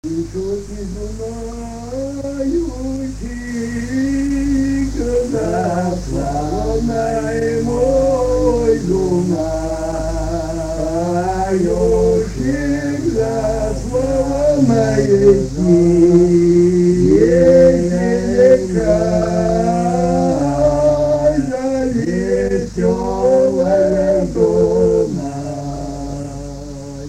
Высокий Дунающий, когда славный мой Дунающий, за славной край, за веселая Дунай,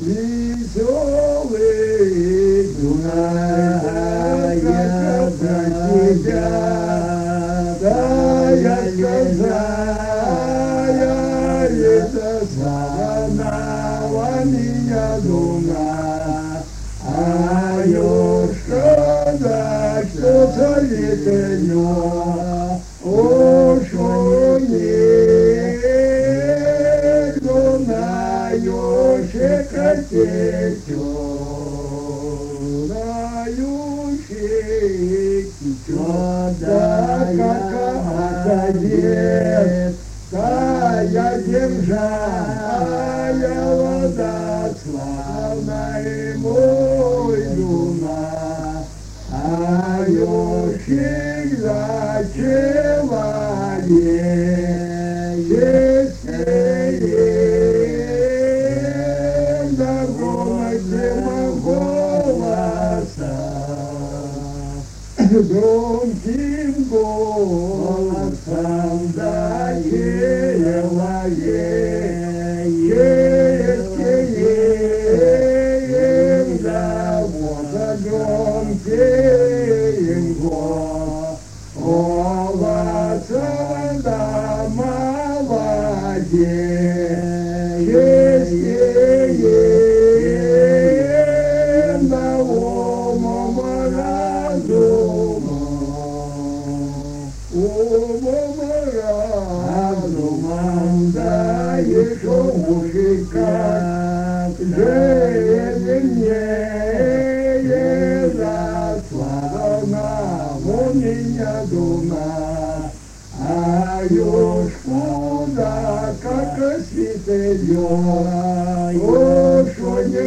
веселый Дунай, я за тебя, да я сказала, это славного меня Дунай, а ёшка, да что советую, о, шо нет, Дунающий котечок. Да, какая дед, тая держая вода, славная мой Дуна, а ёшик за человек, да громадного голоса. Громким голосом доела да вот громким голосом да молодец, да умом разумом, да еще мужика, древнее заславного меня Дуна, а ёшку, да как святое, о, шо не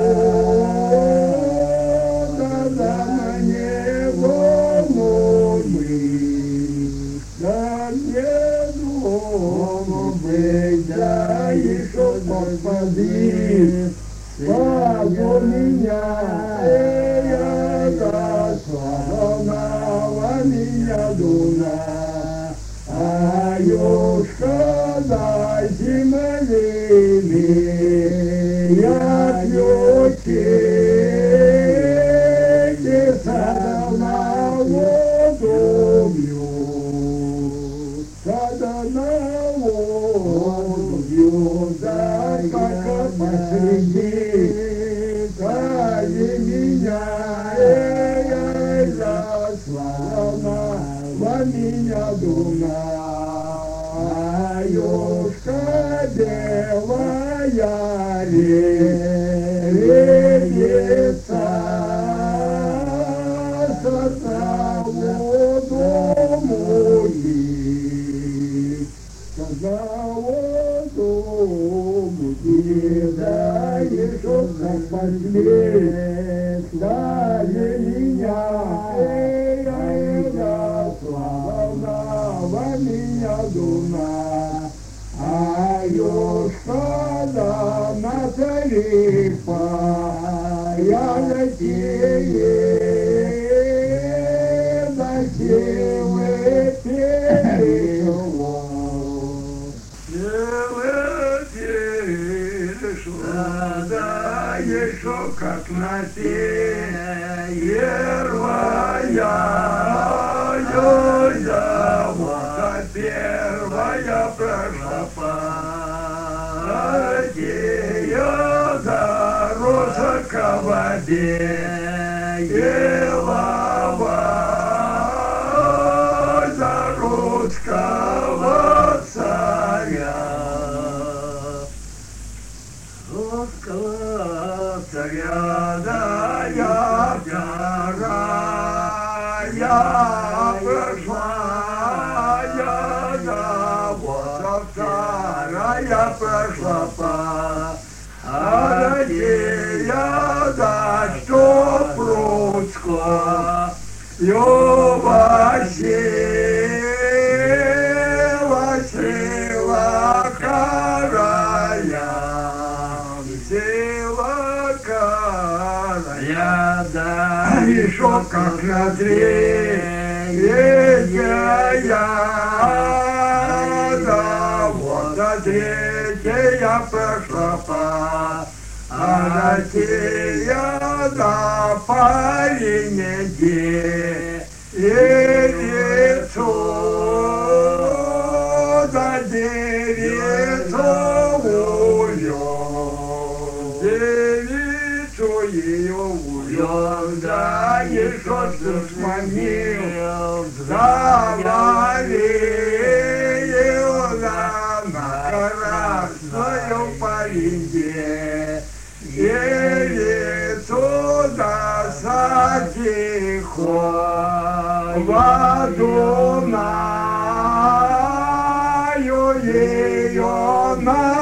кода, да мне волнуй. Да не думал быть, да еще Господи, славу меня, да славного меня Дуна, а ёшка да земли, я пьете, где садовна воду бьют, садовна воду бьют, да как посреди, дай меня, за славного меня Дуна, а ёшка белая ревется, с одного дому есть, с одного дому есть, да еще как посмеет, дай меня, славного меня Дуна, а ёшка да на тарифа, я затею, затею перешло, да еще как на первая, вот первая прошла партия, да роза к воде, елова за русского царя. Русского царя, да я вторая прошла, да вот вторая прошла по, а где я, да что про сила карая, сила карая, да, еще как на третья, да, вот на третья пошла по Россия, да, пареньки, и лицо, да, девицу увез, девицу ее увез, да, еще сманил, завалил, да, на красную пареньке. Девицу засадихо, воду наю ее на